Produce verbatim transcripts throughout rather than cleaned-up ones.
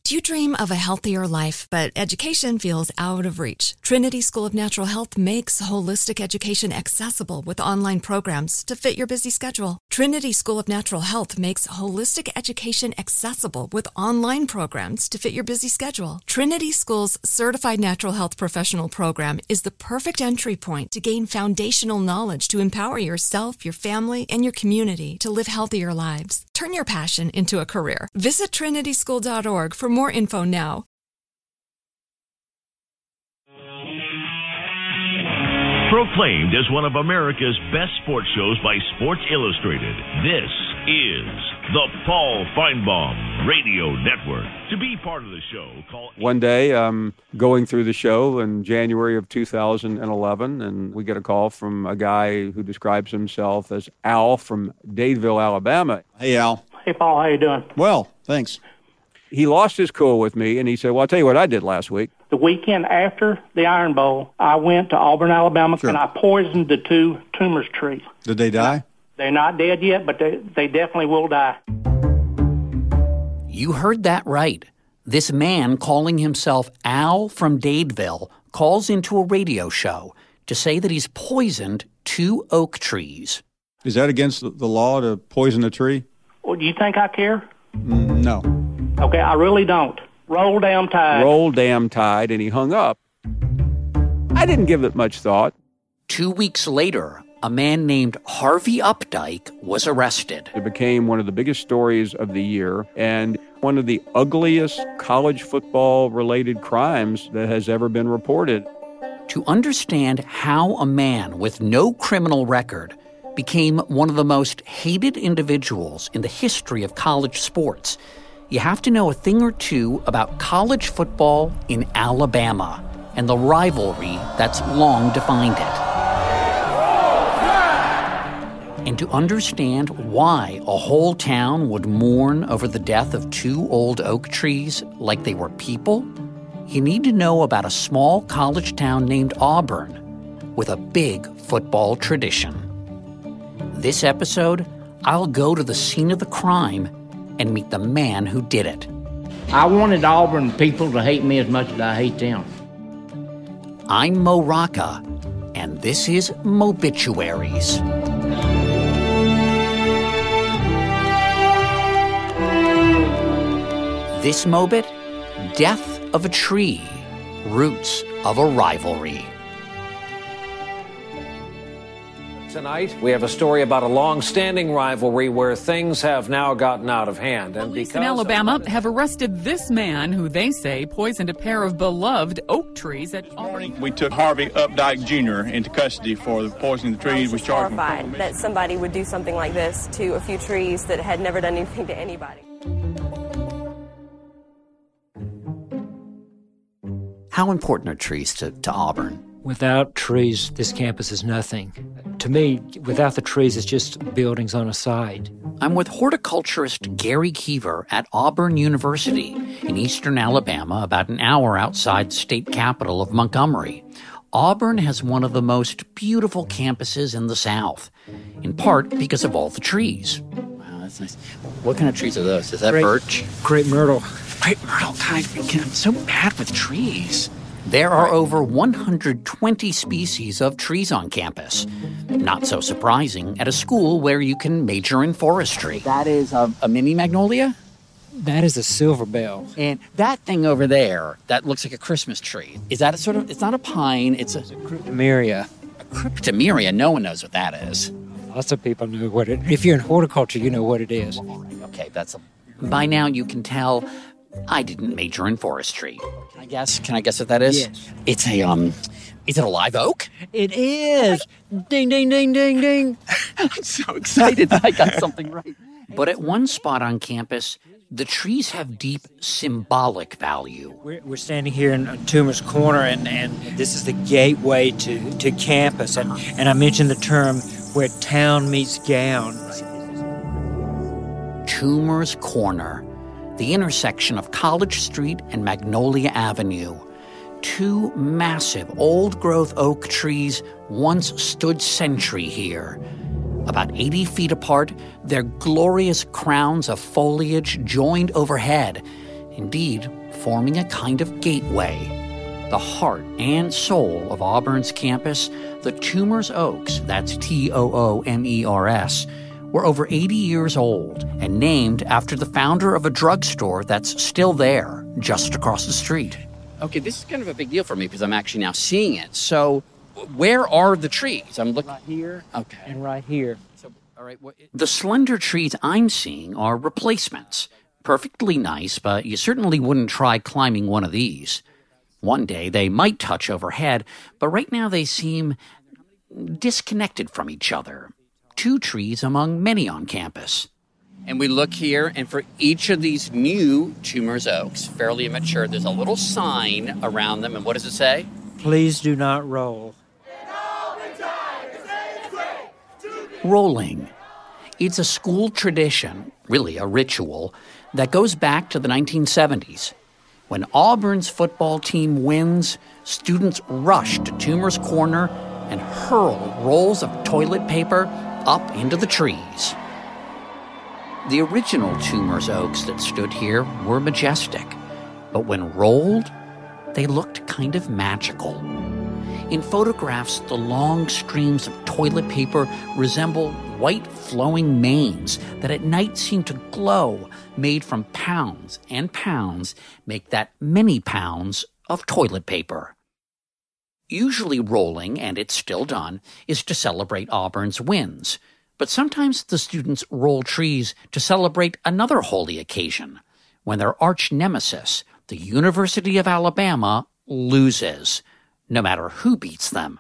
Do you dream of a healthier life, but education feels out of reach? Trinity School of Natural Health makes holistic education accessible with online programs to fit your busy schedule. Trinity School of Natural Health makes holistic education accessible with online programs to fit your busy schedule. Trinity School's Certified Natural Health Professional Program is the perfect entry point to gain foundational knowledge to empower yourself, your family, and your community to live healthier lives. Turn your passion into a career. Visit trinity school dot org for more info now. Proclaimed as one of America's best sports shows by Sports Illustrated, this is the Paul Feinbaum Radio Network. To be part of the show, call... One day, I'm going through the show in January of two thousand eleven, and we get a call from a guy who describes himself as Al from Dadeville, Alabama. Hey, Al. Hey, Paul. How you doing? Well, thanks. He lost his cool with me, and he said, well, I'll tell you what I did last week. The weekend after the Iron Bowl, I went to Auburn, Alabama, Sure. and I poisoned the two tumors trees. Did they die? They're not dead yet, but they, they definitely will die. You heard that right. This man calling himself Al from Dadeville calls into a radio show to say that he's poisoned two oak trees. Is that against the law to poison a tree? Well, do you think I care? Mm, no. Okay, I really don't. Roll damn tide. Roll damn tide, and he hung up. I didn't give it much thought. Two weeks later, a man named Harvey Updike was arrested. It became one of the biggest stories of the year and one of the ugliest college football-related crimes that has ever been reported. To understand how a man with no criminal record became one of the most hated individuals in the history of college sports, you have to know a thing or two about college football in Alabama and the rivalry that's long defined it. And to understand why a whole town would mourn over the death of two old oak trees like they were people, you need to know about a small college town named Auburn with a big football tradition. This episode, I'll go to the scene of the crime and meet the man who did it. I wanted Auburn people to hate me as much as I hate them. I'm Mo Rocca, and this is Mobituaries. This Mobit, Death of a Tree, Roots of a Rivalry. Tonight, we have a story about a long-standing rivalry where things have now gotten out of hand. And Police in Alabama have arrested this man who they say poisoned a pair of beloved oak trees at Auburn. We took Harvey Updike Junior into custody for poisoning the trees. I was just horrified that somebody would do something like this to a few trees that had never done anything to anybody. How important are trees to, to Auburn? Without trees, this campus is nothing. To me, without the trees, it's just buildings on a site. I'm with horticulturist Gary Keever at Auburn University in eastern Alabama, about an hour outside the state capital of Montgomery. Auburn has one of the most beautiful campuses in the South, in part because of all the trees. Wow, that's nice. What kind of trees are those? Is that Great, birch? Crepe myrtle. Crepe myrtle. God, I'm so bad with trees. There are over one hundred twenty species of trees on campus. Not so surprising at a school where you can major in forestry. That is a, a mini magnolia? That is a silver bell. And that thing over there, that looks like a Christmas tree. Is that a sort of, it's not a pine, it's a... It's a cryptomeria. A cryptomeria, no one knows what that is. Lots of people know what it is. If you're in horticulture, you know what it is. Okay, that's a... By now you can tell I didn't major in forestry. Can I guess? Can I guess what that is? Yes. It's a, um, is it a live oak? It is! Ding, ding, ding, ding, ding. I'm so excited that I got something right. But at one spot on campus, the trees have deep symbolic value. We're, we're standing here in Toomer's Corner, and, and this is the gateway to, to campus. And, and I mentioned the term where town meets gown. Toomer's Corner, the intersection of College Street and Magnolia Avenue. Two massive old-growth oak trees once stood sentry here. About eighty feet apart, their glorious crowns of foliage joined overhead indeed forming a kind of gateway. The heart and soul of Auburn's campus, the Toomers Oaks, that's T O O M E R S, were over eighty years old and named after the founder of a drugstore that's still there, just across the street. Okay, this is kind of a big deal for me because I'm actually now seeing it. So where are the trees? I'm looking right here. Okay. And right here. So, all right. What, it... The slender trees I'm seeing are replacements. Perfectly nice, but you certainly wouldn't try climbing one of these. One day they might touch overhead, but right now they seem disconnected from each other. Two trees among many on campus. And we look here, and for each of these new Toomers Oaks, fairly immature, there's a little sign around them. And what does it say? Please do not roll. Rolling. It's a school tradition, really a ritual, that goes back to the nineteen seventies. When Auburn's football team wins, students rush to Toomer's Corner and hurl rolls of toilet paper up into the trees. The original Toomers Oaks that stood here were majestic, but when rolled, they looked kind of magical. In photographs, the long streams of toilet paper resemble white flowing manes that at night seem to glow, made from pounds and pounds, make that many pounds of toilet paper. Usually rolling, and it's still done, is to celebrate Auburn's wins. But sometimes the students roll trees to celebrate another holy occasion, when their arch nemesis, the University of Alabama, loses, no matter who beats them.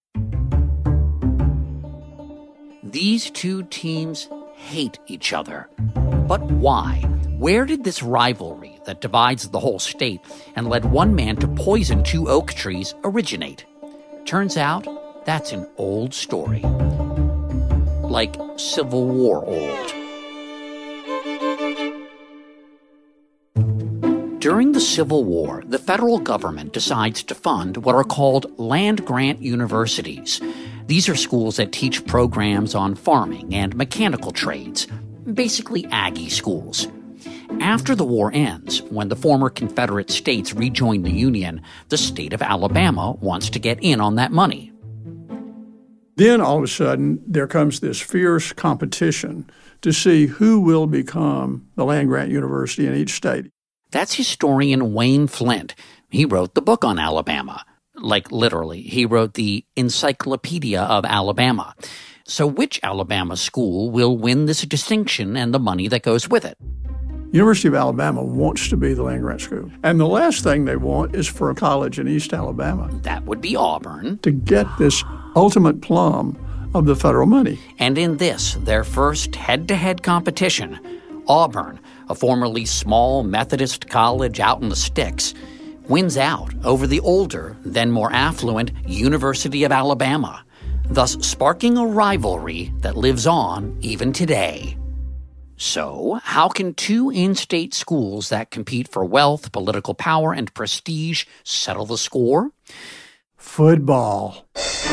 These two teams hate each other. But why? Where did this rivalry that divides the whole state and led one man to poison two oak trees originate? Turns out, that's an old story. Like Civil War old. During the Civil War, the federal government decides to fund what are called land-grant universities. These are schools that teach programs on farming and mechanical trades, basically Aggie schools. After the war ends, when the former Confederate states rejoin the Union, the state of Alabama wants to get in on that money. Then all of a sudden, there comes this fierce competition to see who will become the land-grant university in each state. That's historian Wayne Flint. He wrote the book on Alabama. Like, literally, he wrote the Encyclopedia of Alabama. So which Alabama school will win this distinction and the money that goes with it? University of Alabama wants to be the land-grant school. And the last thing they want is for a college in East Alabama. That would be Auburn. To get this ultimate plum of the federal money. And in this, their first head-to-head competition, Auburn, a formerly small Methodist college out in the sticks, wins out over the older, then more affluent University of Alabama, thus sparking a rivalry that lives on even today. So, how can two in-state schools that compete for wealth, political power, and prestige settle the score? Football.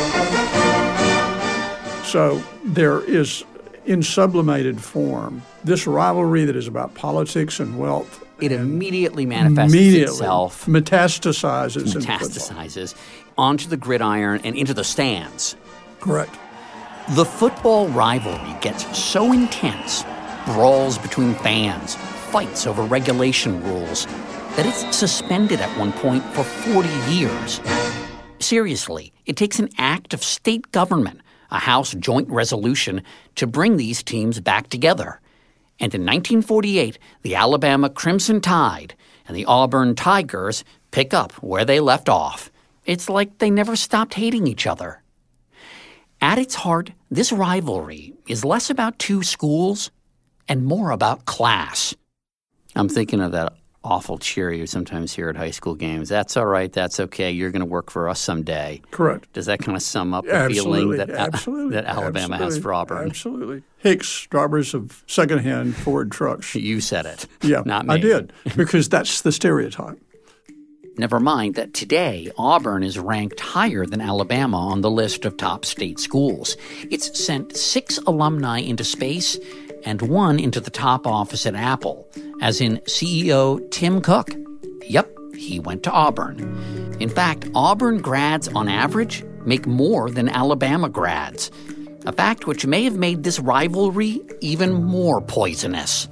So, there is, in sublimated form, this rivalry that is about politics and wealth. It immediately manifests immediately itself. Metastasizes. Metastasizes onto the gridiron and into the stands. Correct. The football rivalry gets so intense, brawls between fans, fights over regulation rules, that it's suspended at one point for forty years. Seriously, it takes an act of state government, a House joint resolution, to bring these teams back together. And in nineteen forty-eight, the Alabama Crimson Tide and the Auburn Tigers pick up where they left off. It's like they never stopped hating each other. At its heart, this rivalry is less about two schools and more about class. I'm thinking of that awful cheer you sometimes hear at high school games. That's all right, that's okay, you're going to work for us someday. Correct. Does that kind of sum up the absolutely, feeling that, absolutely, that Alabama absolutely, has for Auburn? Absolutely. Hicks, strawberries of secondhand Ford trucks. You said it, yeah, not me. I did, because that's the stereotype. Never mind that today, Auburn is ranked higher than Alabama on the list of top state schools. It's sent six alumni into space and one into the top office at Apple, as in C E O Tim Cook. Yep, he went to Auburn. In fact, Auburn grads on average make more than Alabama grads, a fact which may have made this rivalry even more poisonous.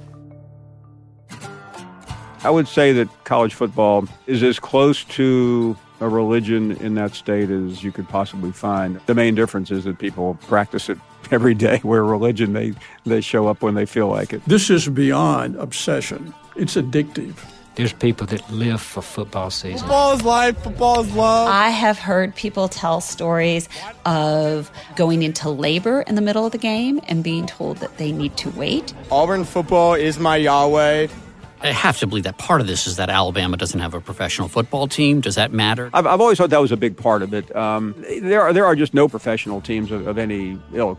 I would say that college football is as close to a religion in that state as you could possibly find. The main difference is that people practice it every day, where religion, they, they show up when they feel like it. This is beyond obsession. It's addictive. There's people that live for football season. Football is life. Football is love. I have heard people tell stories of going into labor in the middle of the game and being told that they need to wait. Auburn football is my Yahweh. I have to believe that part of this is that Alabama doesn't have a professional football team. Does that matter? I've, I've always thought that was a big part of it. Um, there are there are just no professional teams of, of any ilk.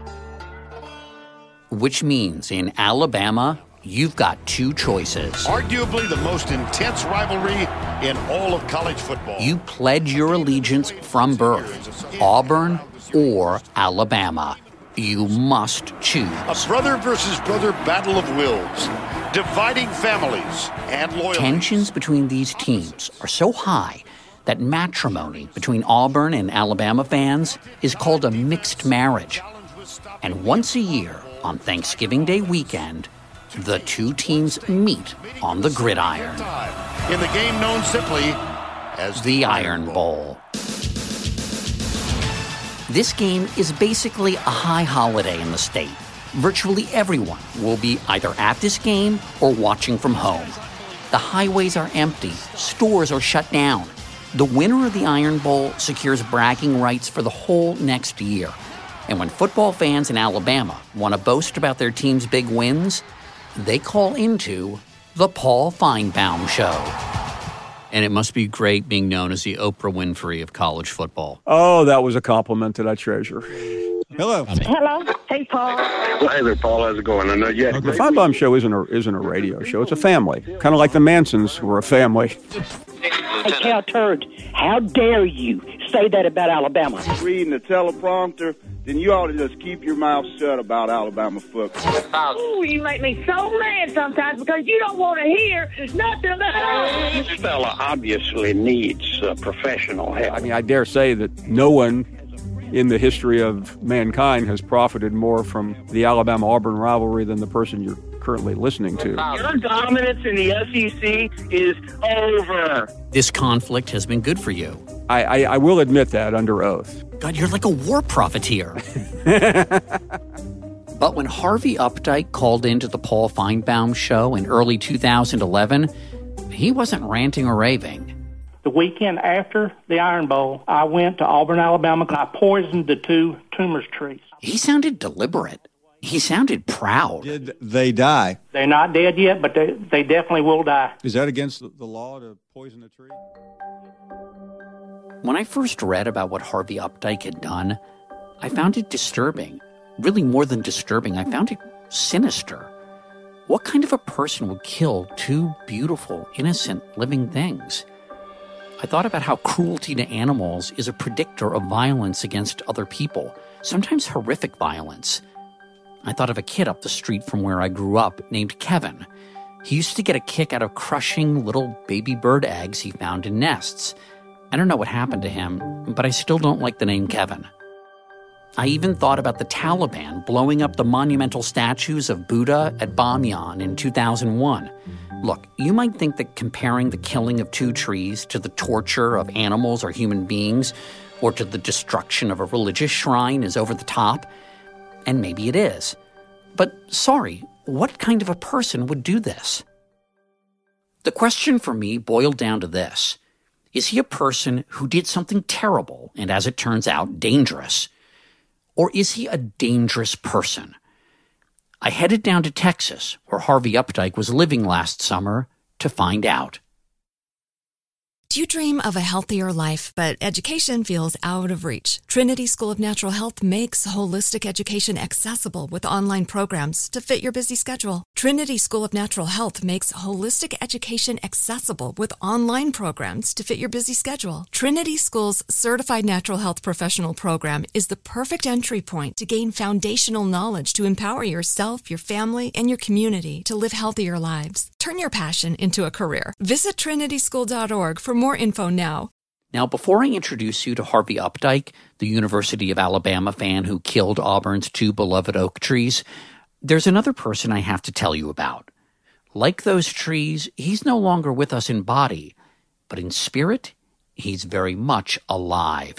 Which means in Alabama, you've got two choices. Arguably the most intense rivalry in all of college football. You pledge your allegiance from birth, Auburn or Alabama. You must choose. A brother versus brother battle of wills, dividing families and loyalties. Tensions between these teams are so high that matrimony between Auburn and Alabama fans is called a mixed marriage. And once a year, on Thanksgiving Day weekend, the two teams meet on the gridiron. In the game known simply as the Iron Bowl. This game is basically a high holiday in the state. Virtually everyone will be either at this game or watching from home. The highways are empty. Stores are shut down. The winner of the Iron Bowl secures bragging rights for the whole next year. And when football fans in Alabama want to boast about their team's big wins, they call into the Paul Finebaum Show. And it must be great being known as the Oprah Winfrey of college football. Oh, that was a compliment that I treasure. Hello. Hello. Hey, Paul. Well, hey there, Paul. How's it going? I know you had The Finebaum Show isn't a, isn't a radio show. It's a family. Kind of like the Mansons were a family. Hey, Cal Turd, how dare you say that about Alabama? Reading the teleprompter, then you ought to just keep your mouth shut about Alabama football. Ooh, you make me so mad sometimes because you don't want to hear nothing about it. This fella obviously needs uh, professional help. I mean, I dare say that no one in the history of mankind has profited more from the Alabama-Auburn rivalry than the person you're currently listening to. Your dominance in the S E C is over. This conflict has been good for you. I, I, I will admit that under oath. God, you're like a war profiteer. But when Harvey Updike called into the Paul Finebaum Show in early two thousand eleven, he wasn't ranting or raving. The weekend after the Iron Bowl, I went to Auburn, Alabama, and I poisoned the two tumors trees. He sounded deliberate. He sounded proud. Did they die? They're not dead yet, but they, they definitely will die. Is that against the law to poison a tree? When I first read about what Harvey Updike had done, I found it disturbing. Really more than disturbing, I found it sinister. What kind of a person would kill two beautiful, innocent, living things? I thought about how cruelty to animals is a predictor of violence against other people, sometimes horrific violence. I thought of a kid up the street from where I grew up named Kevin. He used to get a kick out of crushing little baby bird eggs he found in nests. I don't know what happened to him, but I still don't like the name Kevin. I even thought about the Taliban blowing up the monumental statues of Buddha at Bamyan in two thousand one. Look, you might think that comparing the killing of two trees to the torture of animals or human beings, or to the destruction of a religious shrine is over the top, and maybe it is. But sorry, what kind of a person would do this? The question for me boiled down to this. Is he a person who did something terrible and, as it turns out, dangerous? Or is he a dangerous person? I headed down to Texas, where Harvey Updike was living last summer, to find out. Do you dream of a healthier life, but education feels out of reach? Trinity School of Natural Health makes holistic education accessible with online programs to fit your busy schedule. Trinity School of Natural Health makes holistic education accessible with online programs to fit your busy schedule. Trinity School's Certified Natural Health Professional Program is the perfect entry point to gain foundational knowledge to empower yourself, your family, and your community to live healthier lives. Turn your passion into a career. Visit trinity school dot org for more info now. Now, before I introduce you to Harvey Updike, the University of Alabama fan who killed Auburn's two beloved oak trees, there's another person I have to tell you about. Like those trees, he's no longer with us in body, but in spirit, he's very much alive.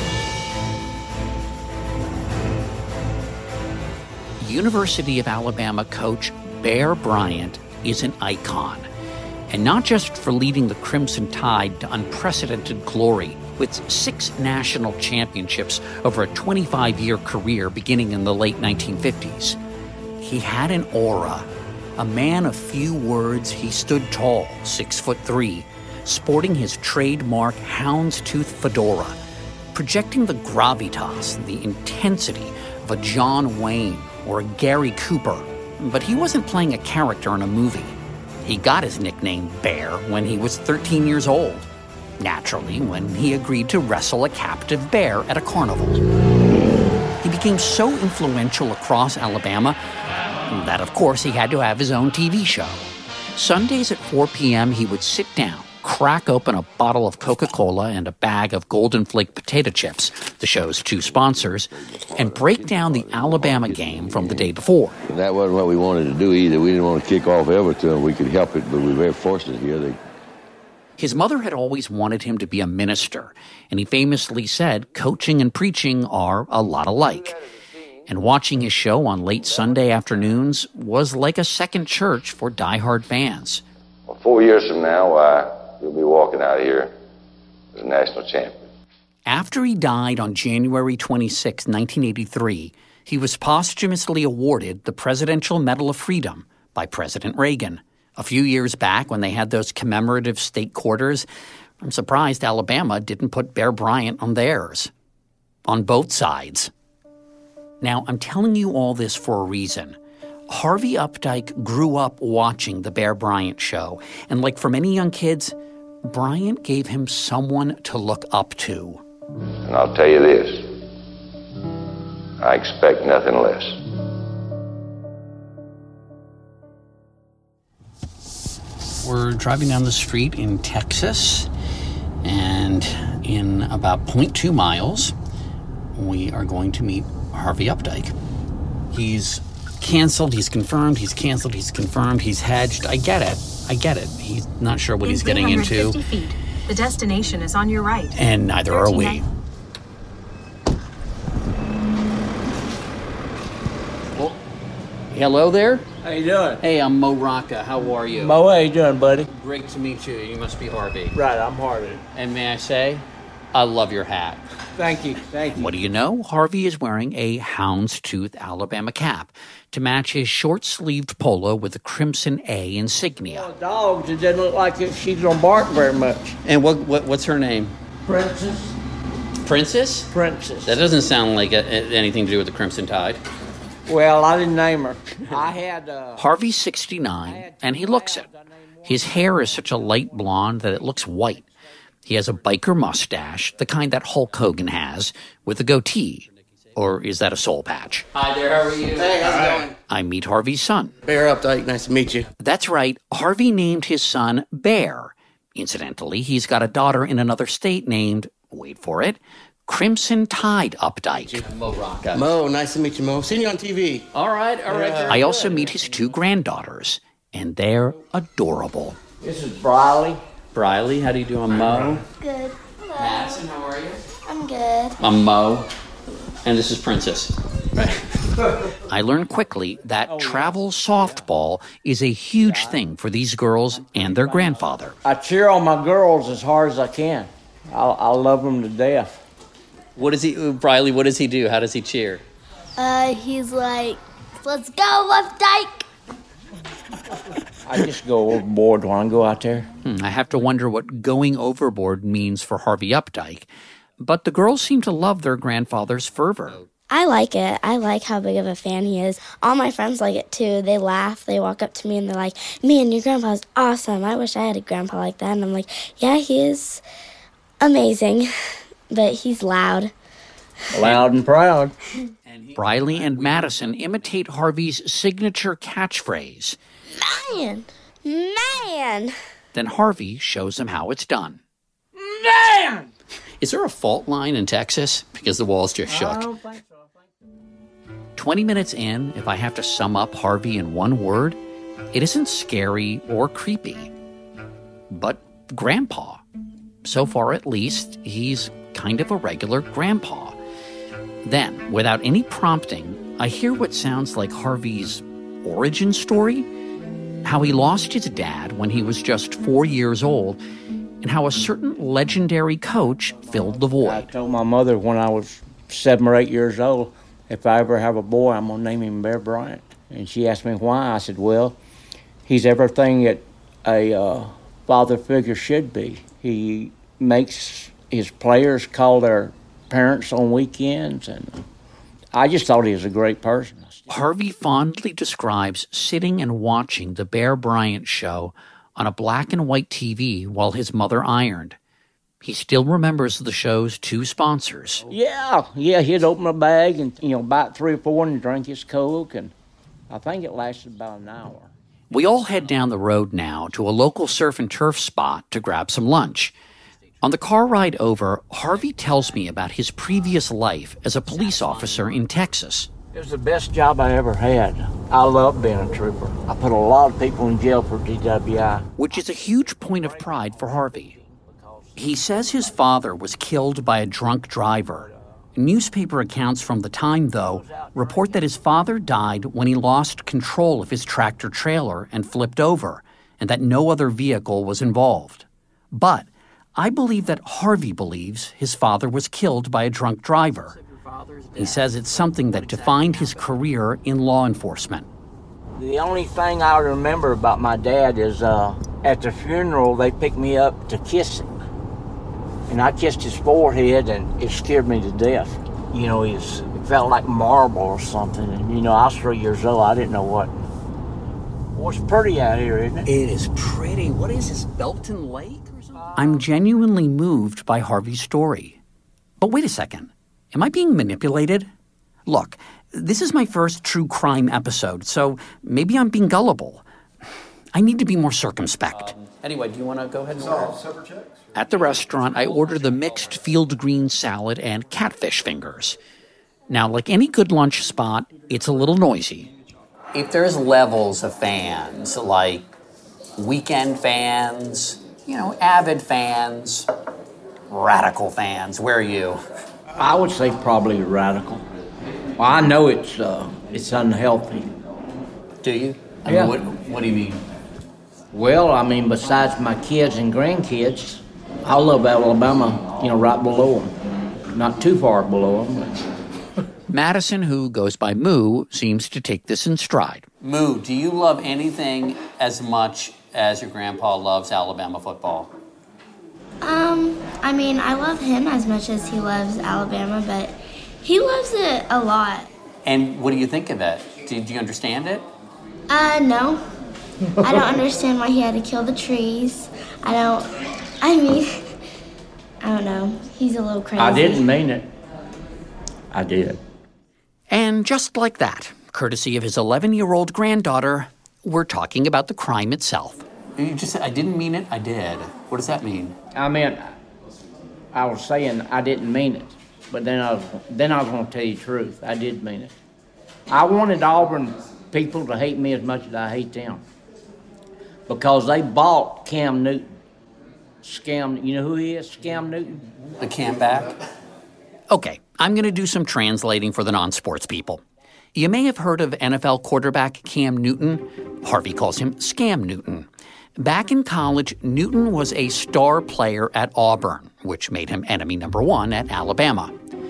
University of Alabama coach Bear Bryant is an icon. And not just for leading the Crimson Tide to unprecedented glory with six national championships over a twenty-five-year career beginning in the late nineteen fifties. He had an aura. A man of few words, he stood tall, six foot three, sporting his trademark houndstooth fedora, projecting the gravitas, the intensity of a John Wayne or a Gary Cooper. But he wasn't playing a character in a movie. He got his nickname Bear when he was thirteen years old. Naturally, when he agreed to wrestle a captive bear at a carnival. He became so influential across Alabama that, of course, he had to have his own T V show. Sundays at four p.m., he would sit down, crack open a bottle of Coca-Cola and a bag of Golden Flake potato chips, the show's two sponsors, and break down the Alabama game from the day before. That wasn't what we wanted to do either. We didn't want to kick off Everton. We could help it, but we were very fortunate here. They... His mother had always wanted him to be a minister, and he famously said coaching and preaching are a lot alike. And watching his show on late Sunday afternoons was like a second church for diehard fans. Well, four years from now, uh, you'll be walking out of here as a national champion. After he died on January twenty-sixth, nineteen eighty-three, he was posthumously awarded the Presidential Medal of Freedom by President Reagan. A few years back, when they had those commemorative state quarters, I'm surprised Alabama didn't put Bear Bryant on theirs. On both sides. Now, I'm telling you all this for a reason. Harvey Updike grew up watching the Bear Bryant show, and like for many young kids, Bryant gave him someone to look up to. And I'll tell you this, I expect nothing less. We're driving down the street in Texas, and in about zero point two miles, we are going to meet Harvey Updike. He's canceled, he's confirmed, he's canceled, he's confirmed, he's hedged. I get it. I get it. He's not sure what in he's getting into. Feet. The destination is on your right. And neither are we. Well, hello there. How you doing? Hey, I'm Mo Rocca. How are you? Mo, how you doing, buddy? Great to meet you. You must be Harvey. Right, I'm Harvey. And may I say, I love your hat. Thank you, thank you. What do you know? Harvey is wearing a houndstooth Alabama cap to match his short-sleeved polo with the Crimson A insignia. Well, dogs, it doesn't look like it, she don't bark very much. And what, what what's her name? Princess. Princess? Princess. That doesn't sound like a, a, anything to do with the Crimson Tide. Well, I didn't name her. I had... Uh, Harvey's sixty-nine, and he looks it. His hair is such a light blonde that it looks white. He has a biker mustache, the kind that Hulk Hogan has, with a goatee. Or is that a soul patch? Hi there, how are you? Hey, how's it going? I meet Harvey's son. Bear Updike, nice to meet you. That's right, Harvey named his son Bear. Incidentally, he's got a daughter in another state named, wait for it, Crimson Tide Updike. Mo Rocca. Mo, nice to meet you, Mo. Seen you on T V. All right, all right. Yeah. I also meet his two granddaughters, and they're adorable. This is Briley. Briley, how do you do? I'm Mo. Good. Hello. Madison, how are you? I'm good. I'm Mo. And this is Princess. I learned quickly that travel softball is a huge thing for these girls and their grandfather. I cheer on my girls as hard as I can. I, I love them to death. What does he, Briley, what does he do? How does he cheer? Uh, he's like, let's go, Updike. I just go overboard when I go out there. Hmm, I have to wonder what going overboard means for Harvey Updike. But the girls seem to love their grandfather's fervor. I like it. I like how big of a fan he is. All my friends like it too. They laugh. They walk up to me and they're like, man, your grandpa's awesome. I wish I had a grandpa like that. And I'm like, yeah, he is amazing, but he's loud. Loud and proud. Briley and Madison imitate Harvey's signature catchphrase. Man, man. Then Harvey shows them how it's done. Man! Is there a fault line in Texas? Because the walls just shook. I don't think so. twenty minutes in, if I have to sum up Harvey in one word, it isn't scary or creepy, but grandpa. So far, at least, he's kind of a regular grandpa. Then, without any prompting, I hear what sounds like Harvey's origin story, how he lost his dad when he was just four years old, and how a certain legendary coach filled the void. I told my mother when I was seven or eight years old, if I ever have a boy, I'm going to name him Bear Bryant. And she asked me why. I said, well, he's everything that a uh, father figure should be. He makes his players call their parents on weekends, and I just thought he was a great person. Harvey fondly describes sitting and watching the Bear Bryant show on a black and white T V while his mother ironed. He still remembers the show's two sponsors. Yeah, yeah, he'd open a bag and, you know, buy three or four and drink his Coke, and I think it lasted about an hour. We all head down the road now to a local surf and turf spot to grab some lunch. On the car ride over, Harvey tells me about his previous life as a police officer in Texas. It was the best job I ever had. I love being a trooper. I put a lot of people in jail for D W I. Which is a huge point of pride for Harvey. He says his father was killed by a drunk driver. Newspaper accounts from the time, though, report that his father died when he lost control of his tractor trailer and flipped over, and that no other vehicle was involved. But I believe that Harvey believes his father was killed by a drunk driver. He says it's something that defined his career in law enforcement. The only thing I remember about my dad is uh, at the funeral, they picked me up to kiss him. And I kissed his forehead, and it scared me to death. You know, he's, it felt like marble or something. And, you know, I was three years old. I didn't know what. Well, it's pretty out here, isn't it? It is pretty. What is this, Belton Lake or something? I'm genuinely moved by Harvey's story. But wait a second. Am I being manipulated? Look, this is my first true crime episode, so maybe I'm being gullible. I need to be more circumspect. Um, anyway, do you want to go ahead and order? Separate checks? At the restaurant, I ordered the mixed field green salad and catfish fingers. Now, like any good lunch spot, it's a little noisy. If there's levels of fans, like weekend fans, you know, avid fans, radical fans, where are you? I would say probably radical. Well, I know it's uh, it's unhealthy. Do you? I Yeah. mean, what, what do you mean? Well, I mean, besides my kids and grandkids, I love Alabama, you know, right below them. Not too far below them. But... Madison, who goes by Moo, seems to take this in stride. Moo, do you love anything as much as your grandpa loves Alabama football? Um, I mean, I love him as much as he loves Alabama, but he loves it a lot. And what do you think of it? Do, do you understand it? Uh, no. I don't understand why he had to kill the trees. I don't, I mean, I don't know. He's a little crazy. I didn't mean it. I did. And just like that, courtesy of his eleven-year-old granddaughter, we're talking about the crime itself. You just said, I didn't mean it, I did. What does that mean? I meant, I was saying I didn't mean it, but then I was, then I was going to tell you the truth. I did mean it. I wanted Auburn people to hate me as much as I hate them because they bought Cam Newton. Scam, you know who he is, Cam Newton? The Cam back? Okay, I'm going to do some translating for the non-sports people. You may have heard of N F L quarterback Cam Newton. Harvey calls him Scam Newton. Back in college, Newton was a star player at Auburn, which made him enemy number one at Alabama.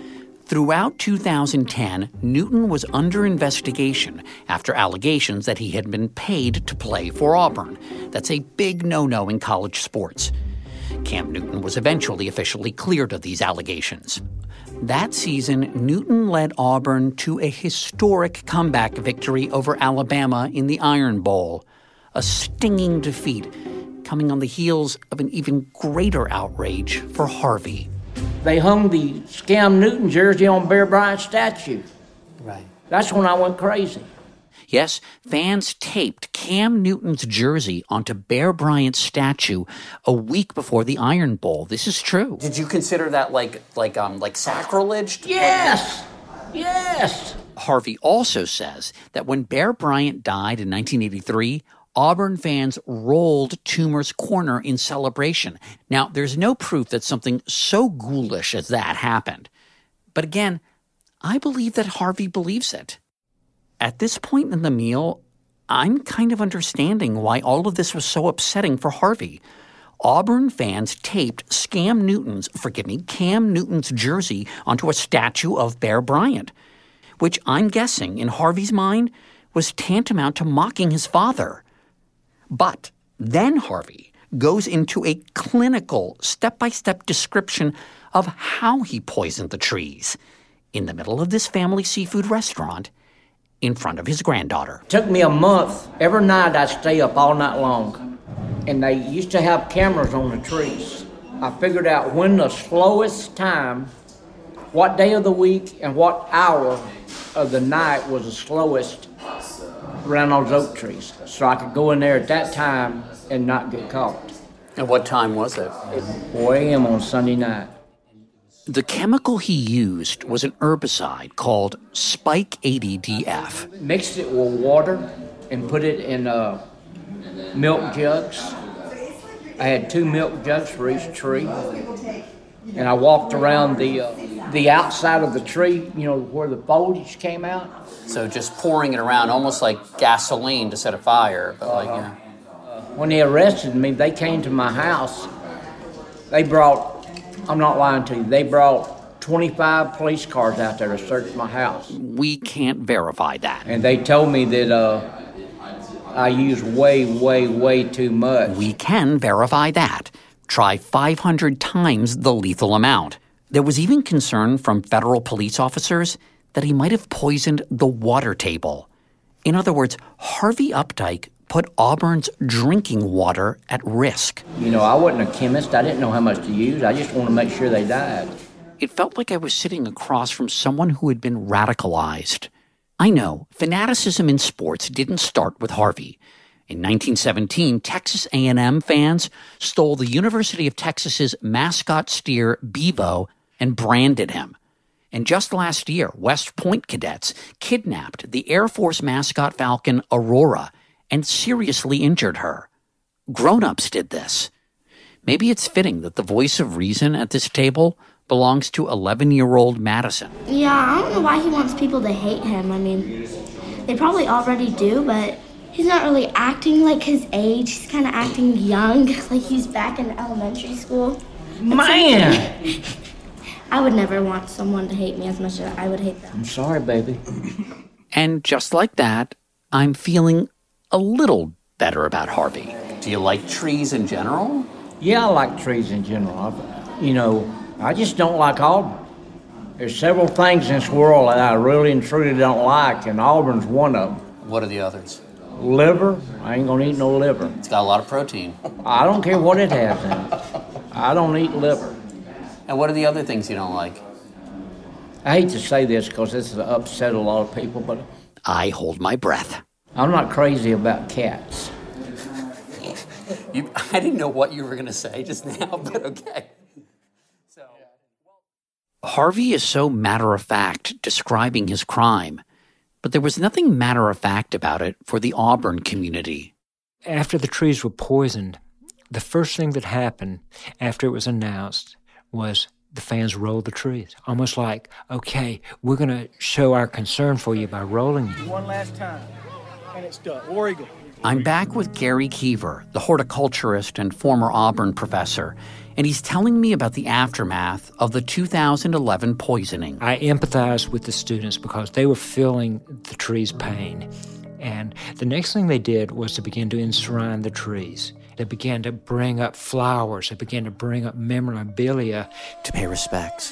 Throughout two thousand ten, Newton was under investigation after allegations that he had been paid to play for Auburn. That's a big no-no in college sports. Cam Newton was eventually officially cleared of these allegations. That season, Newton led Auburn to a historic comeback victory over Alabama in the Iron Bowl, a stinging defeat coming on the heels of an even greater outrage for Harvey. They hung the Cam Newton jersey on Bear Bryant's statue. Right. That's when I went crazy. Yes, fans taped Cam Newton's jersey onto Bear Bryant's statue a week before the Iron Bowl. This is true. Did you consider that like like um like sacrilege? Yes! Yes! Harvey also says that when Bear Bryant died in nineteen eighty-three, Auburn fans rolled Toomer's Corner in celebration. Now, there's no proof that something so ghoulish as that happened. But again, I believe that Harvey believes it. At this point in the meal, I'm kind of understanding why all of this was so upsetting for Harvey. Auburn fans taped Cam Newton's, forgive me, Cam Newton's jersey onto a statue of Bear Bryant, which I'm guessing in Harvey's mind was tantamount to mocking his father. But then Harvey goes into a clinical, step-by-step description of how he poisoned the trees in the middle of this family seafood restaurant in front of his granddaughter. It took me a month. Every night I'd stay up all night long. And they used to have cameras on the trees. I figured out when the slowest time, what day of the week and what hour of the night was the slowest around those oak trees. So I could go in there at that time and not get caught. And what time was it? four a.m. on Sunday night. The chemical he used was an herbicide called Spike eighty D F. Mixed it with water and put it in uh, milk jugs. I had two milk jugs for each tree. And I walked around the uh, the outside of the tree, you know, where the foliage came out. So just pouring it around, almost like gasoline to set a fire. But like, yeah. When they arrested me, they came to my house. They brought, I'm not lying to you, they brought twenty-five police cars out there to search my house. We can't verify that. And they told me that uh, I used way, way, way too much. We can verify that. Try five hundred times the lethal amount. There was even concern from federal police officers that he might have poisoned the water table. In other words, Harvey Updike put Auburn's drinking water at risk. You know, I wasn't a chemist. I didn't know how much to use. I just wanted to make sure they died. It felt like I was sitting across from someone who had been radicalized. I know, fanaticism in sports didn't start with Harvey. In nineteen seventeen, Texas A and M fans stole the University of Texas's mascot steer, Bevo, and branded him. And just last year, West Point cadets kidnapped the Air Force mascot falcon, Aurora, and seriously injured her. Grown-ups did this. Maybe it's fitting that the voice of reason at this table belongs to eleven-year-old Madison. Yeah, I don't know why he wants people to hate him. I mean, they probably already do, but he's not really acting like his age. He's kind of acting young, like he's back in elementary school. Man! I would never want someone to hate me as much as I would hate them. I'm sorry, baby. And just like that, I'm feeling a little better about Harvey. Do you like trees in general? Yeah, I like trees in general. I, you know, I just don't like Auburn. There's several things in this world that I really and truly don't like, and Auburn's one of them. What are the others? Liver. I ain't gonna eat no liver. It's got a lot of protein. I don't care what it has in it. I don't eat liver. And what are the other things you don't like? I hate to say this because this has upset a lot of people, but I hold my breath. I'm not crazy about cats. You, I didn't know what you were going to say just now, but okay. So, Harvey is so matter-of-fact describing his crime, but there was nothing matter-of-fact about it for the Auburn community. After the trees were poisoned, the first thing that happened after it was announced was the fans rolled the trees. Almost like, okay, we're going to show our concern for you by rolling you. One last time, and it's done. War Eagle. I'm back with Gary Keever, the horticulturist and former Auburn professor, and he's telling me about the aftermath of the two thousand eleven poisoning. I empathized with the students because they were feeling the trees' pain. And the next thing they did was to begin to enshrine the trees. They began to bring up flowers. They began to bring up memorabilia to pay respects.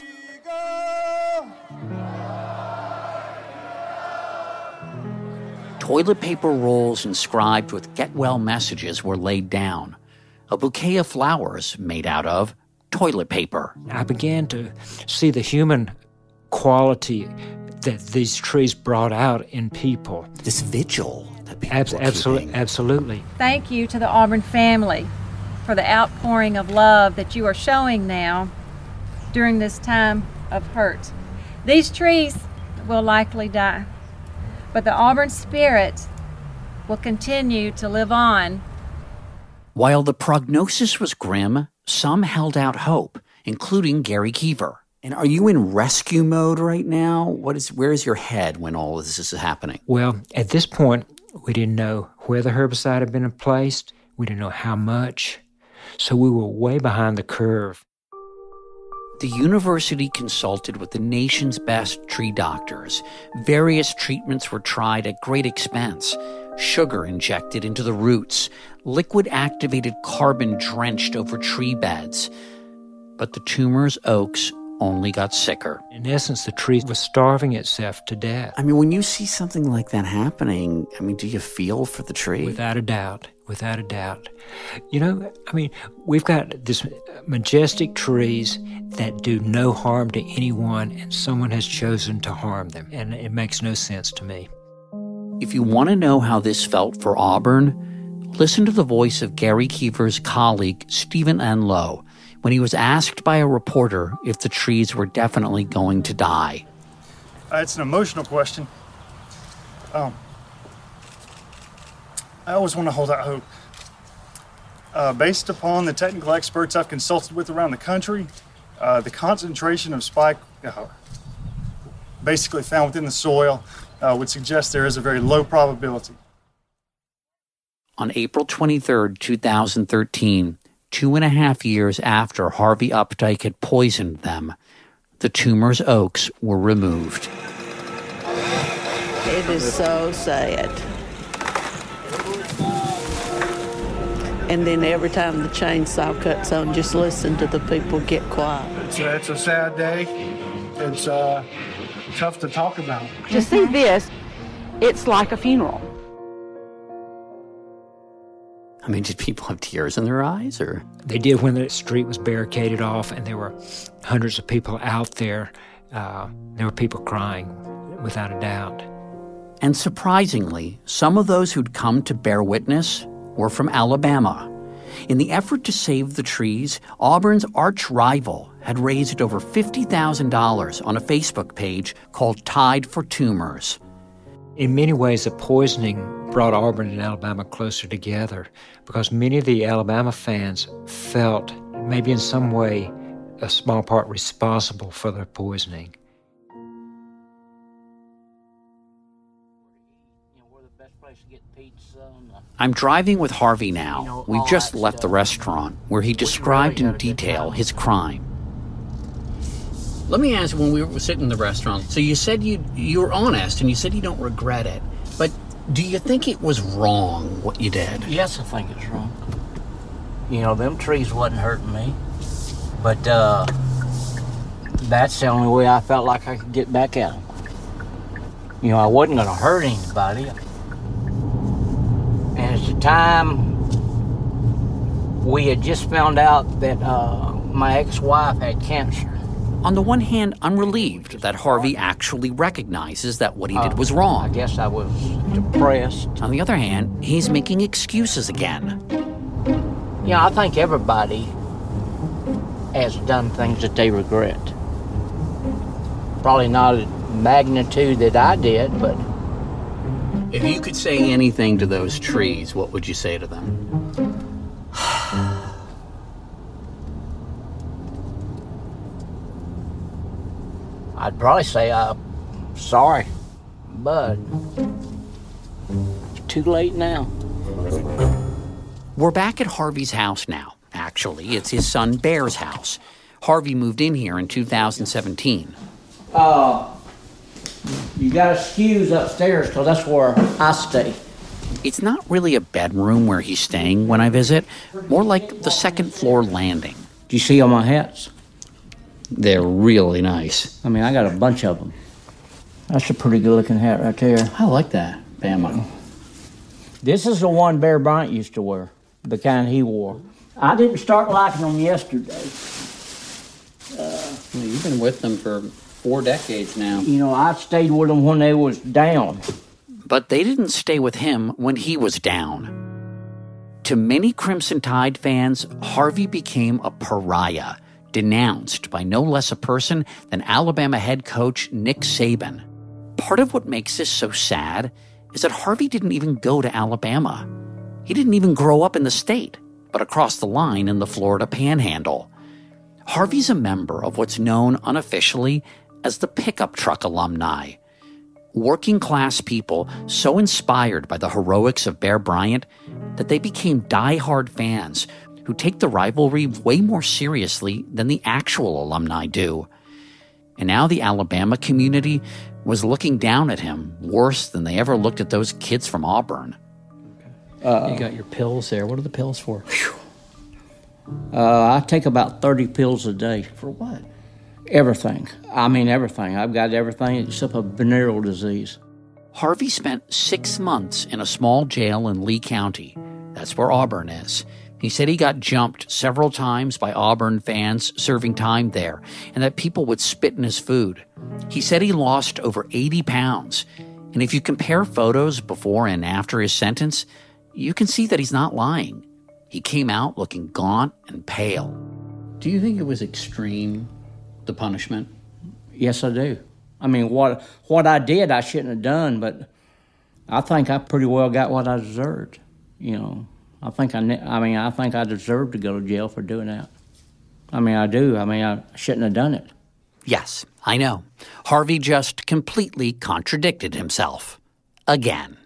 Toilet paper rolls inscribed with get-well messages were laid down. A bouquet of flowers made out of toilet paper. I began to see the human quality that these trees brought out in people. This vigil that people Abs- were absolutely, keeping. absolutely. Thank you to the Auburn family for the outpouring of love that you are showing now during this time of hurt. These trees will likely die, but the Auburn spirit will continue to live on. While the prognosis was grim, some held out hope, including Gary Keever. And are you in rescue mode right now? What is, where is your head when all of this is happening? Well, at this point, we didn't know where the herbicide had been placed. We didn't know how much. So we were way behind the curve. The university consulted with the nation's best tree doctors. Various treatments were tried at great expense. Sugar injected into the roots, liquid-activated carbon drenched over tree beds. But the tumor's oaks only got sicker. In essence, the tree was starving itself to death. I mean, when you see something like that happening, I mean, do you feel for the tree? Without a doubt. Without a doubt. You know, I mean, we've got this majestic trees that do no harm to anyone, and someone has chosen to harm them, and it makes no sense to me. If you want to know how this felt for Auburn, listen to the voice of Gary Keever's colleague, Stephen N. Lowe, when he was asked by a reporter if the trees were definitely going to die. Uh, it's an emotional question. Um, I always want to hold out hope. Uh, based upon the technical experts I've consulted with around the country, uh, the concentration of spike uh, basically found within the soil uh, would suggest there is a very low probability. On April twenty-third, two thousand thirteen, two and a half years after Harvey Updike had poisoned them, the tumor's oaks were removed. It is so sad. And then every time the chainsaw cuts on, just listen to the people get quiet. It's a, it's a sad day. It's uh, tough to talk about. To see this, it's like a funeral. I mean, did people have tears in their eyes, or? They did when the street was barricaded off and there were hundreds of people out there. Uh, there were people crying, without a doubt. And surprisingly, some of those who'd come to bear witness were from Alabama. In the effort to save the trees, Auburn's arch rival had raised over fifty thousand dollars on a Facebook page called Tide for Tumors. In many ways, the poisoning brought Auburn and Alabama closer together because many of the Alabama fans felt, maybe in some way, a small part responsible for the poisoning. I'm driving with Harvey now. We've just left the restaurant where he described in detail his crime. Let me ask, when we were sitting in the restaurant, so you said you you were honest and you said you don't regret it, but do you think it was wrong what you did? Yes, I think it's wrong. You know, them trees wasn't hurting me, but uh, that's the only way I felt like I could get back at them. You know, I wasn't going to hurt anybody. And at the time, we had just found out that uh, my ex-wife had cancer. On the one hand, I'm relieved that Harvey actually recognizes that what he did was wrong. I guess I was depressed. On the other hand, he's making excuses again. You know, I think everybody has done things that they regret. Probably not at magnitude that I did, but... If you could say anything to those trees, what would you say to them? I'd probably say, uh, sorry, but it's too late now. We're back at Harvey's house now. Actually, it's his son Bear's house. Harvey moved in here in two thousand seventeen. Uh, you got excuse upstairs because that's where I stay. It's not really a bedroom where he's staying when I visit, more like the second floor landing. Do you see all my hats? They're really nice. I mean, I got a bunch of them. That's a pretty good-looking hat right there. I like that, Bama. This is the one Bear Bryant used to wear, the kind he wore. I didn't start liking them yesterday. Uh, well, you've been with them for four decades now. You know, I stayed with them when they was down. But they didn't stay with him when he was down. To many Crimson Tide fans, Harvey became a pariah, denounced by no less a person than Alabama head coach Nick Saban. Part of what makes this so sad is that Harvey didn't even go to Alabama. He didn't even grow up in the state, but across the line in the Florida Panhandle. Harvey's a member of what's known unofficially as the pickup truck alumni. Working-class people so inspired by the heroics of Bear Bryant that they became die-hard fans who take the rivalry way more seriously than the actual alumni do. And now the Alabama community was looking down at him worse than they ever looked at those kids from Auburn. Uh, you got your pills there. What are the pills for? Uh, I take about thirty pills a day. For what? Everything. I mean everything. I've got everything except a venereal disease. Harvey spent six months in a small jail in Lee County. That's where Auburn is. He said he got jumped several times by Auburn fans serving time there, and that people would spit in his food. He said he lost over eighty pounds. And if you compare photos before and after his sentence, you can see that he's not lying. He came out looking gaunt and pale. Do you think it was extreme, the punishment? Yes, I do. I mean, what what I did, I shouldn't have done, but I think I pretty well got what I deserved. You know, I think I, I mean, I think I deserved to go to jail for doing that. I mean, I do. I mean, I shouldn't have done it. Yes, I know. Harvey just completely contradicted himself. Again.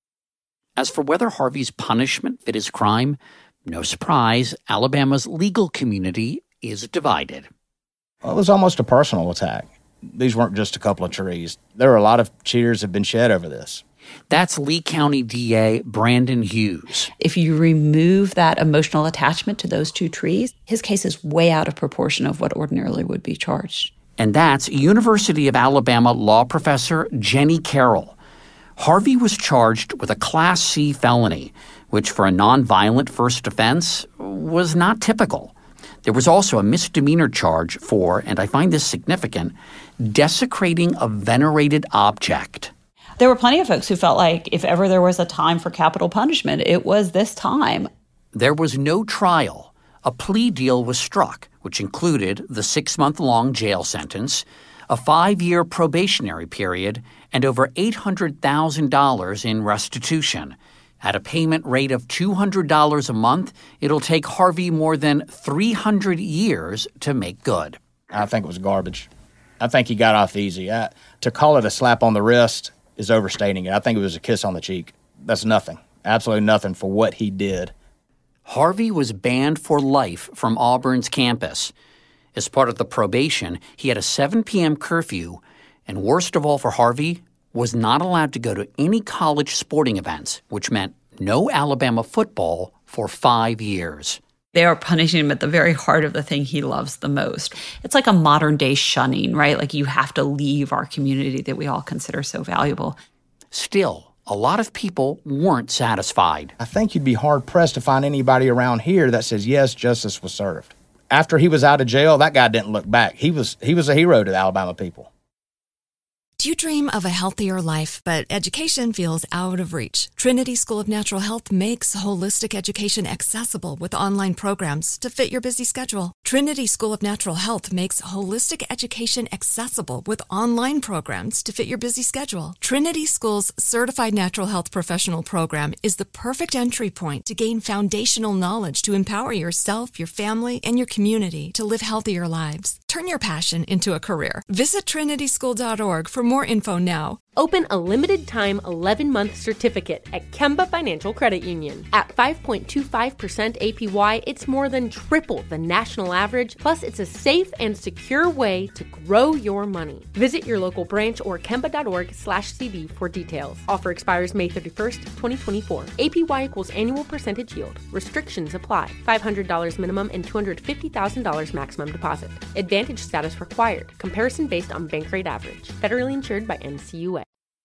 As for whether Harvey's punishment fit his crime, no surprise, Alabama's legal community is divided. Well, it was almost a personal attack. These weren't just a couple of trees. There were a lot of tears have been shed over this. That's Lee County D A Brandon Hughes. If you remove that emotional attachment to those two trees, his case is way out of proportion of what ordinarily would be charged. And that's University of Alabama law professor Jenny Carroll. Harvey was charged with a Class C felony, which for a nonviolent first offense was not typical. There was also a misdemeanor charge for, and I find this significant, desecrating a venerated object. There were plenty of folks who felt like if ever there was a time for capital punishment, it was this time. There was no trial. A plea deal was struck, which included the six-month-long jail sentence, a five-year probationary period, and over eight hundred thousand dollars in restitution. At a payment rate of two hundred dollars a month, it'll take Harvey more than three hundred years to make good. I think it was garbage. I think he got off easy. I, to call it a slap on the wrist is overstating it. I think it was a kiss on the cheek. That's nothing. Absolutely nothing for what he did. Harvey was banned for life from Auburn's campus. As part of the probation, he had a seven p.m. curfew, and worst of all for Harvey, was not allowed to go to any college sporting events, which meant no Alabama football for five years. They are punishing him at the very heart of the thing he loves the most. It's like a modern-day shunning, right? Like you have to leave our community that we all consider so valuable. Still, a lot of people weren't satisfied. I think you'd be hard-pressed to find anybody around here that says, yes, justice was served. After he was out of jail, that guy didn't look back. He was, he was a hero to the Alabama people. Do you dream of a healthier life, but education feels out of reach? Trinity School of Natural Health makes holistic education accessible with online programs to fit your busy schedule. Trinity School of Natural Health makes holistic education accessible with online programs to fit your busy schedule. Trinity School's Certified Natural Health Professional Program is the perfect entry point to gain foundational knowledge to empower yourself, your family, and your community to live healthier lives. Turn your passion into a career. Visit trinity school dot org for more info now. Open a limited-time eleven-month certificate at Kemba Financial Credit Union. At five point two five percent A P Y, it's more than triple the national average, plus it's a safe and secure way to grow your money. Visit your local branch or kemba.org slash CD for details. Offer expires May thirty-first, twenty twenty-four. A P Y equals annual percentage yield. Restrictions apply. five hundred dollars minimum and two hundred fifty thousand dollars maximum deposit. Advantage status required. Comparison based on bank rate average. Federally insured by N C U A.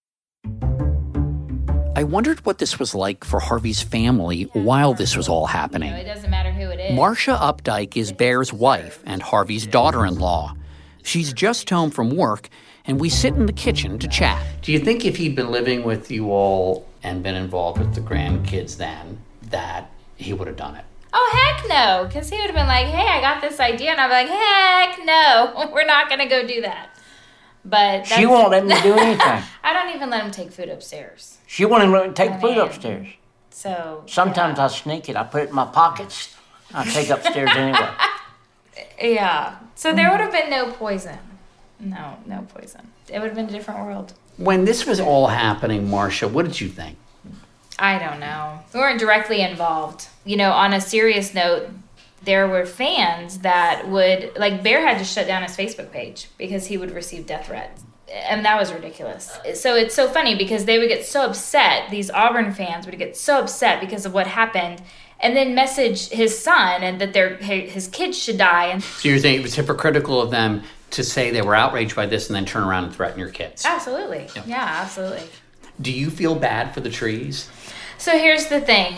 I wondered what this was like for Harvey's family while this was all happening. You know, it doesn't matter who it is. Marcia Updike is Bear's wife and Harvey's daughter-in-law. She's just home from work, and we sit in the kitchen to chat. Do you think if he'd been living with you all and been involved with the grandkids then, that he would have done it? Oh, heck no, because he would have been like, hey, I got this idea, and I'd be like, heck no, we're not going to go do that. But she won't let me do anything. I don't even let him take food upstairs. She won't even let me take I food mean, upstairs. So sometimes yeah. I sneak it. I put it in my pockets. I take upstairs anyway. Yeah. So there would have been no poison. No, no poison. It would have been a different world. When this was all happening, Marcia, what did you think? I don't know. We weren't directly involved. You know, on a serious note, there were fans that would, like, Bear had to shut down his Facebook page because he would receive death threats. And that was ridiculous. So it's so funny because they would get so upset, these Auburn fans would get so upset because of what happened, and then message his son and that their his kids should die. And so you're saying it was hypocritical of them to say they were outraged by this and then turn around and threaten your kids? Absolutely. Yeah, yeah absolutely. Do you feel bad for the trees? So here's the thing.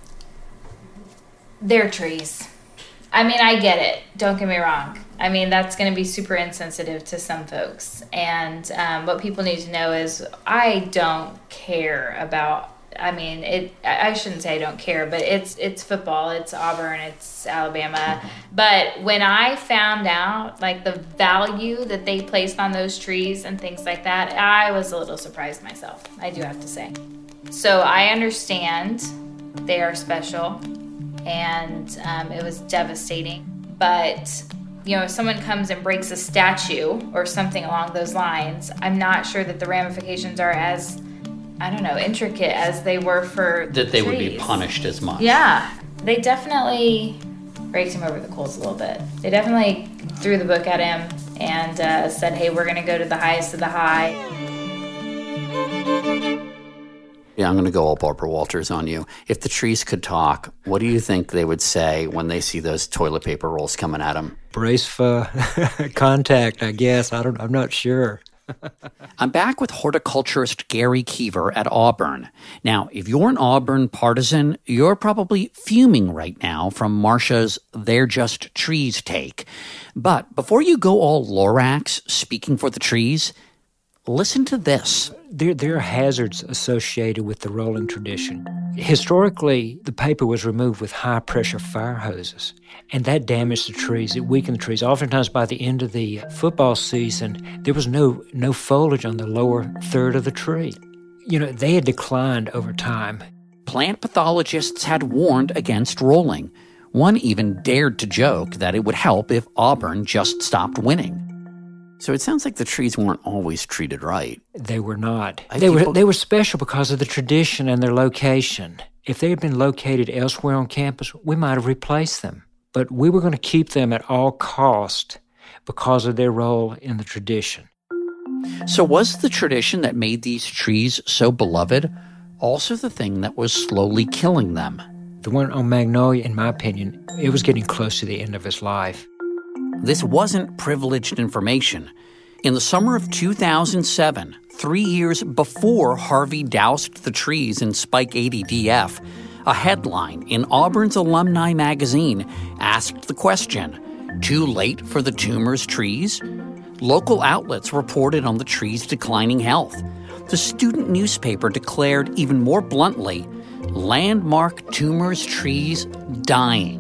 They're trees. I mean, I get it. Don't get me wrong. I mean, that's going to be super insensitive to some folks. And um, what people need to know is I don't care about, I mean, it. I shouldn't say I don't care, but it's it's football. It's Auburn. It's Alabama. But when I found out, like, the value that they placed on those trees and things like that, I was a little surprised myself, I do have to say. So I understand they are special. And um, it was devastating. But, you know, if someone comes and breaks a statue or something along those lines, I'm not sure that the ramifications are as, I don't know, intricate as they were for That they trees. would be punished as much. Yeah. They definitely raked him over the coals a little bit. They definitely threw the book at him and uh, said, hey, we're going to go to the highest of the high. Yeah, I'm going to go all Barbara Walters on you. If the trees could talk, what do you think they would say when they see those toilet paper rolls coming at them? Brace for contact, I guess. I don't. I'm not sure. I'm back with horticulturist Gary Keever at Auburn. Now, if you're an Auburn partisan, you're probably fuming right now from Marcia's "they're just trees" take. But before you go all Lorax speaking for the trees, listen to this. There, there are hazards associated with the rolling tradition. Historically, the paper was removed with high-pressure fire hoses, and that damaged the trees. It weakened the trees. Oftentimes, by the end of the football season, there was no, no foliage on the lower third of the tree. You know, they had declined over time. Plant pathologists had warned against rolling. One even dared to joke that it would help if Auburn just stopped winning. So it sounds like the trees weren't always treated right. They were not. I they people... were they were special because of the tradition and their location. If they had been located elsewhere on campus, we might have replaced them. But we were going to keep them at all cost because of their role in the tradition. So was the tradition that made these trees so beloved also the thing that was slowly killing them? The one on Magnolia, in my opinion, it was getting close to the end of its life. This wasn't privileged information. In the summer of two thousand seven, three years before Harvey doused the trees in Spike eighty D F, a headline in Auburn's alumni magazine asked the question, "Too late for the Toomer's trees?" Local outlets reported on the trees' declining health. The student newspaper declared even more bluntly, "Landmark Toomer's trees dying."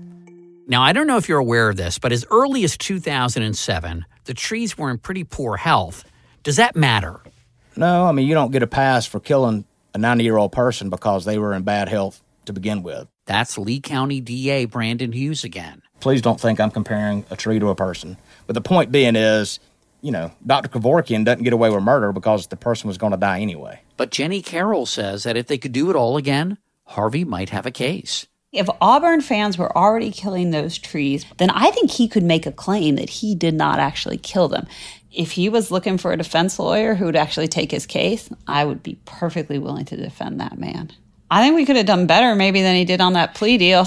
Now, I don't know if you're aware of this, but as early as two thousand seven, the trees were in pretty poor health. Does that matter? No, I mean, you don't get a pass for killing a ninety-year-old person because they were in bad health to begin with. That's Lee County D A Brandon Hughes again. Please don't think I'm comparing a tree to a person. But the point being is, you know, Doctor Kevorkian doesn't get away with murder because the person was going to die anyway. But Jenny Carroll says that if they could do it all again, Harvey might have a case. If Auburn fans were already killing those trees, then I think he could make a claim that he did not actually kill them. If he was looking for a defense lawyer who would actually take his case, I would be perfectly willing to defend that man. I think we could have done better maybe than he did on that plea deal.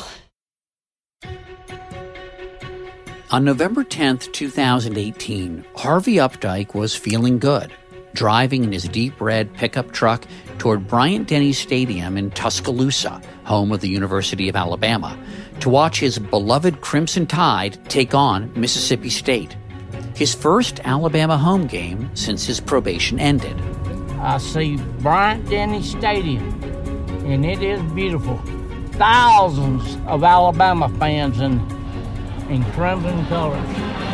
On November tenth, twenty eighteen, Harvey Updike was feeling good, driving in his deep red pickup truck toward Bryant-Denny Stadium in Tuscaloosa, home of the University of Alabama, to watch his beloved Crimson Tide take on Mississippi State. His first Alabama home game since his probation ended. I see Bryant-Denny Stadium, and it is beautiful. Thousands of Alabama fans in, in crimson colors.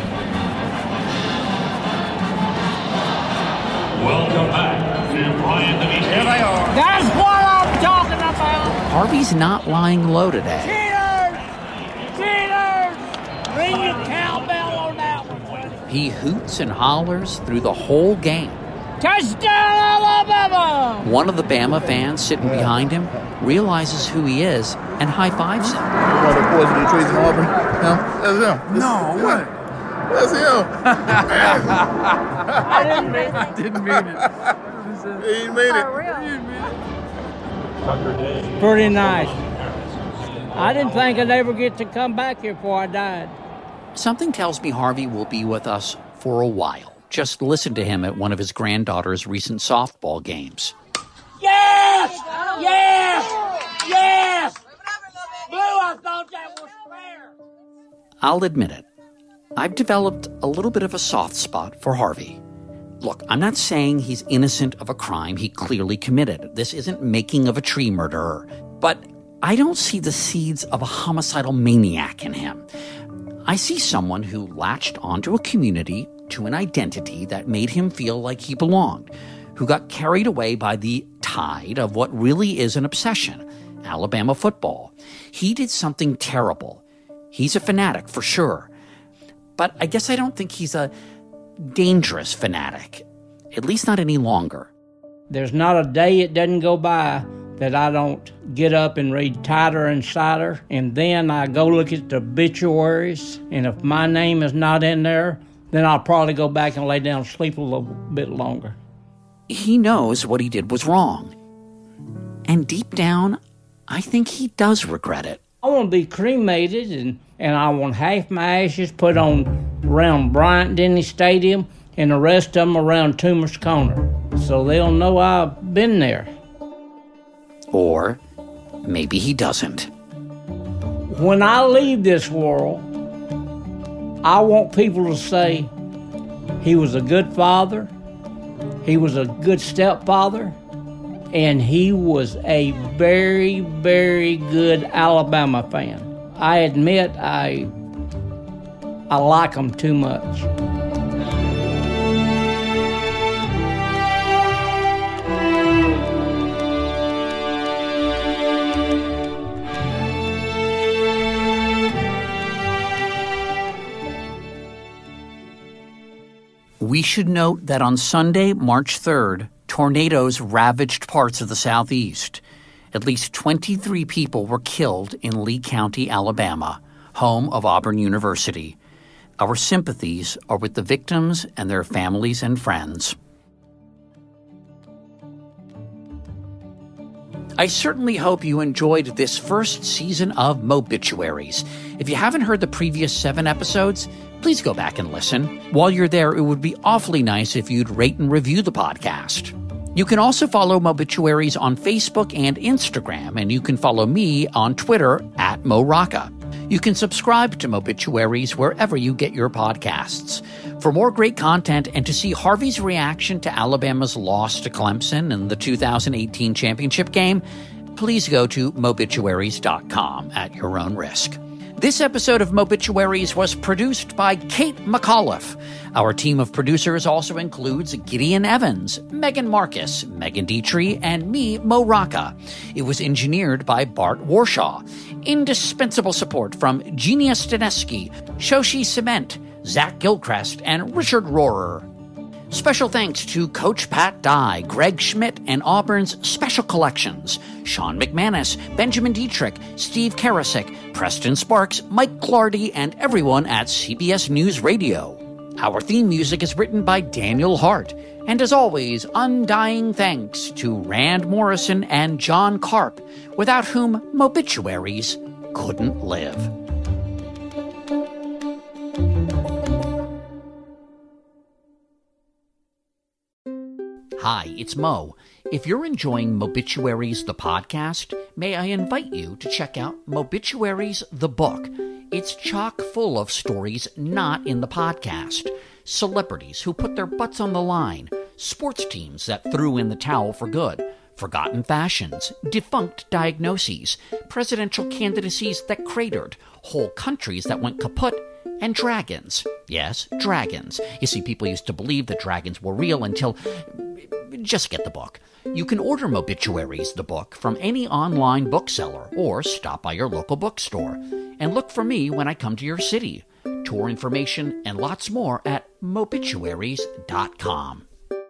Welcome back to Bryant-Denny. Here they are. That's what I'm talking about. Harvey's not lying low today. Cheaters! Cheaters! Ring your cowbell on that one. He hoots and hollers through the whole game. Touchdown, Alabama! One of the Bama fans sitting behind him realizes who he is and high-fives him. One of the boys in the trees in Auburn? Him? That's him. No way. That's him. I didn't mean it. Didn't mean it. He didn't mean it. For real. He didn't mean it. Pretty nice. I didn't think I'd ever get to come back here before I died. Something tells me Harvey will be with us for a while. Just listen to him at one of his granddaughter's recent softball games. Yes! Yes! Yes! Blue, I thought that was fair. I'll admit it. I've developed a little bit of a soft spot for Harvey. Look, I'm not saying he's innocent of a crime he clearly committed. This isn't making of a tree murderer. But I don't see the seeds of a homicidal maniac in him. I see someone who latched onto a community, to an identity that made him feel like he belonged, who got carried away by the tide of what really is an obsession, Alabama football. He did something terrible. He's a fanatic, for sure. But I guess I don't think he's a dangerous fanatic, at least not any longer. There's not a day it doesn't go by that I don't get up and read Tighter and Cider, and then I go look at the obituaries, and if my name is not in there, then I'll probably go back and lay down and sleep a little bit longer. He knows what he did was wrong. And deep down, I think he does regret it. I want to be cremated, and, and I want half my ashes put on around Bryant-Denny Stadium and the rest of them around Toomer's Corner, so they'll know I've been there. Or maybe he doesn't. When I leave this world, I want people to say he was a good father, he was a good stepfather, and he was a very, very good Alabama fan. I admit I, I like him too much. We should note that on Sunday, March third, tornadoes ravaged parts of the Southeast. At least twenty-three people were killed in Lee County, Alabama, home of Auburn University. Our sympathies are with the victims and their families and friends. I certainly hope you enjoyed this first season of Mobituaries. If you haven't heard the previous seven episodes, please go back and listen. While you're there, it would be awfully nice if you'd rate and review the podcast. You can also follow Mobituaries on Facebook and Instagram, and you can follow me on Twitter at Mo Rocca. You can subscribe to Mobituaries wherever you get your podcasts. For more great content and to see Harvey's reaction to Alabama's loss to Clemson in the two thousand eighteen championship game, please go to mobituaries dot com at your own risk. This episode of Mobituaries was produced by Kate McAuliffe. Our team of producers also includes Gideon Evans, Megan Marcus, Megan Dietrich, and me, Mo Rocca. It was engineered by Bart Warshaw. Indispensable support from Genia Stanesky, Shoshi Cement, Zach Gilchrist, and Richard Rohrer. Special thanks to Coach Pat Dye, Greg Schmidt, and Auburn's Special Collections, Sean McManus, Benjamin Dietrich, Steve Karasik, Preston Sparks, Mike Clardy, and everyone at C B S News Radio. Our theme music is written by Daniel Hart. And as always, undying thanks to Rand Morrison and John Karp, without whom Mobituaries couldn't live. Hi, it's Mo. If you're enjoying Mobituaries the podcast, may I invite you to check out Mobituaries the book. It's chock full of stories not in the podcast. Celebrities who put their butts on the line, sports teams that threw in the towel for good, forgotten fashions, defunct diagnoses, presidential candidacies that cratered, whole countries that went kaput, and dragons. Yes, dragons. You see, people used to believe that dragons were real until... Just get the book. You can order Mobituaries, the book, from any online bookseller or stop by your local bookstore. And look for me when I come to your city. Tour information and lots more at mobituaries dot com.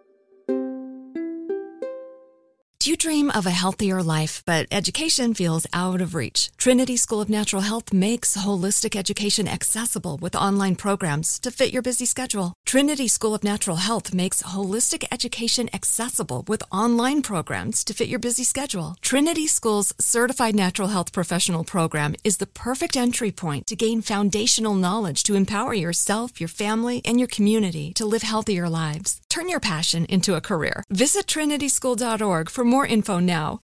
Do you dream of a healthier life, but education feels out of reach? Trinity School of Natural Health makes holistic education accessible with online programs to fit your busy schedule. Trinity School of Natural Health makes holistic education accessible with online programs to fit your busy schedule. Trinity School's Certified Natural Health Professional Program is the perfect entry point to gain foundational knowledge to empower yourself, your family, and your community to live healthier lives. Turn your passion into a career. Visit trinity school dot org for more info now.